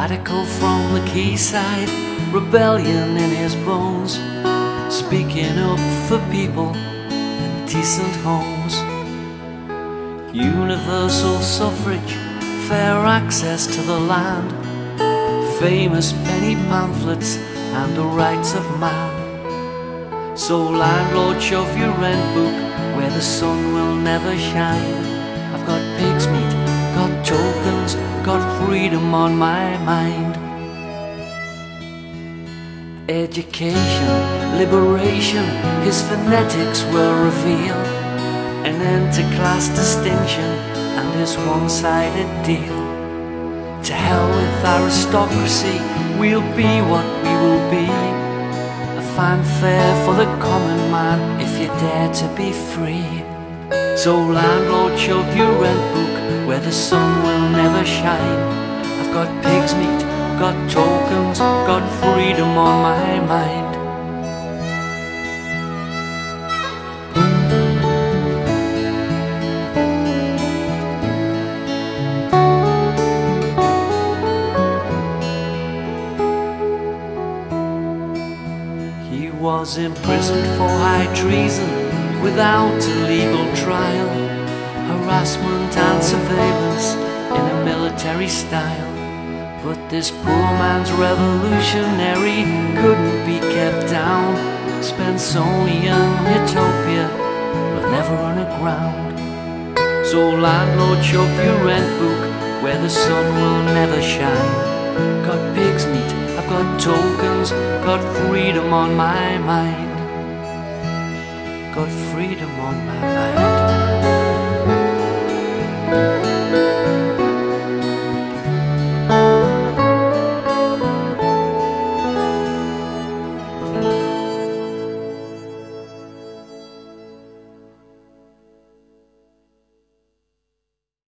radical from the quayside, rebellion in his bones, speaking up for people in decent homes. Universal suffrage, fair access to the land, famous penny pamphlets and the rights of man. So landlord, shove your rent book where the sun will never shine. I've got pig's meat, got tokens, got freedom on my mind. Education, liberation, his phonetics will reveal an end to class distinction and his one-sided deal. To hell with aristocracy, we'll be what we will be. A fanfare for the common man if you dare to be free. So landlord, shove your rent book where the sun will never shine. I've got pig's meat, got tokens, got freedom on my mind. He was imprisoned for high treason without a legal trial, harassment and surveillance in a military style. But this poor man's revolutionary couldn't be kept down. Spenconian utopia will never run aground. So landlord, shove your rent book where the sun will never shine. Got pig's meat, I've got tokens, got freedom on my mind. Got freedom on my mind.